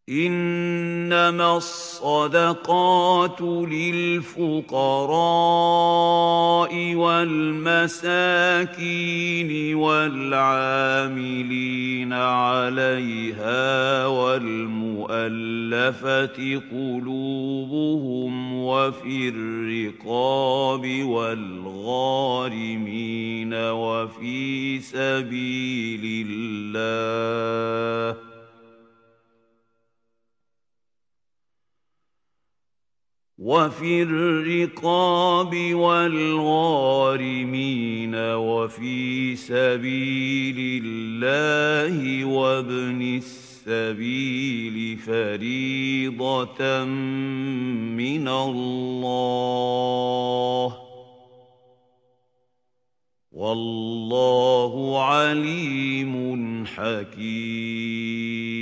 إنما الصدقات للفقراء والمساكين والعاملين عليها والمؤلفة قلوبهم وفي الرقاب والغارمين وفي سبيل الله وفي الرقاب والغارمين وفي سبيل الله وابن السبيل فريضة من الله والله عليم حكيم